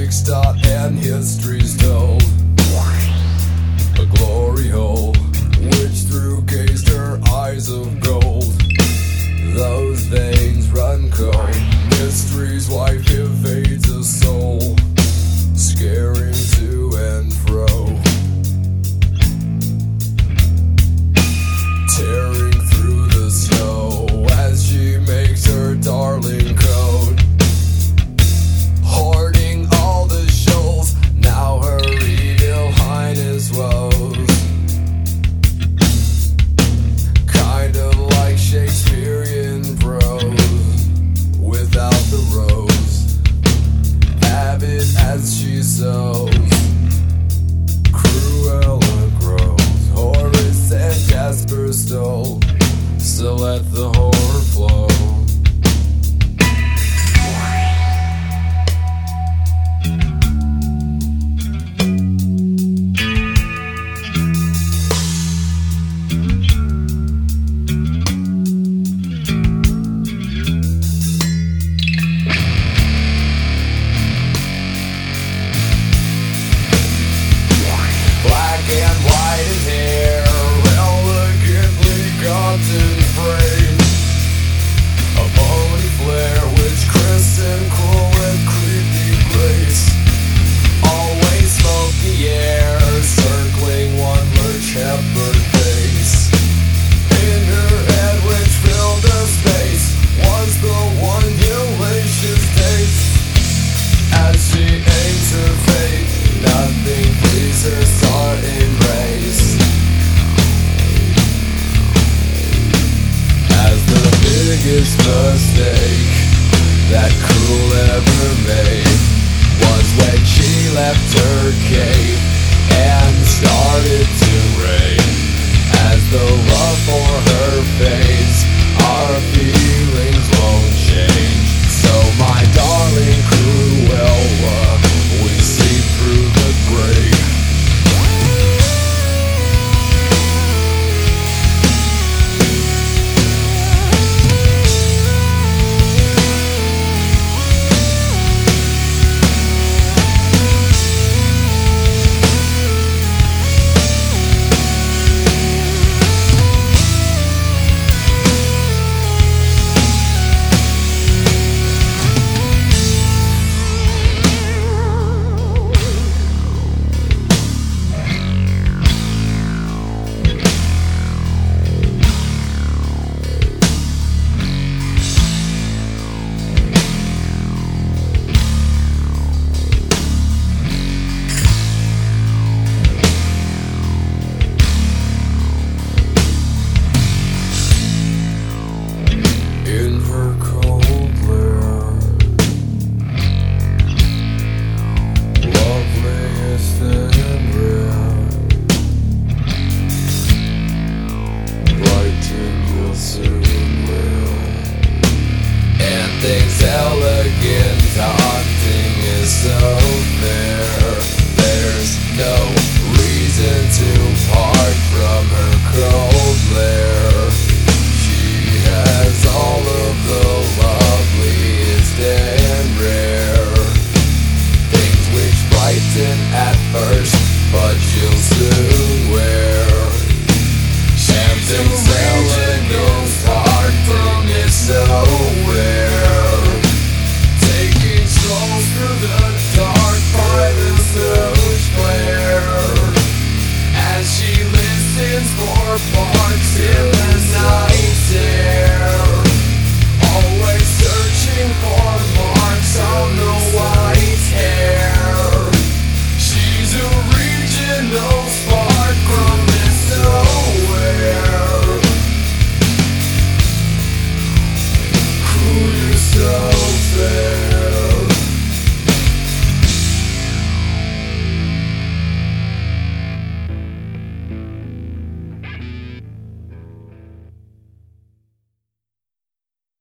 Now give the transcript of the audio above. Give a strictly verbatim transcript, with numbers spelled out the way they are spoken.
fixed out and history's told. A glory hole, which through gazed her eyes of gold. Those veins run cold, mystery's wife evades a soul, scaring to and fro, tearing through the snow as she makes her darling code. Hoarding all the shoals, now her evil highness woes. Kind of like Shakespearean prose, without the rose. Avid as she sows, Cruella grows. Horace and Jasper stole, so let the horror flow. And white in hair, elegantly gotten frame. A bony flare which crisp and cool with creepy grace. Always smoky air, circling one lurch Hepburn face. In her head which filled the space was the one hellacious taste. As she aims her fate, nothing pleases her sought embrace. As the biggest mistake that Cruel ever made was when she left her cave and started to rain. As the love for her fades, our feelings won't change. So my darling Cruella, we see through the grave. Things elegant, haunting is so fair. There's no reason to part from her cold lair. She has all of the loveliest and rare things which brighten at first, but you'll soon wear. Something's elegant, haunting is so rare. Through the dark by the sewage glare, as she listens for sparks in the night air, always searching for marks on the white hair. She's a regional spark from this nowhere. Cool yourself.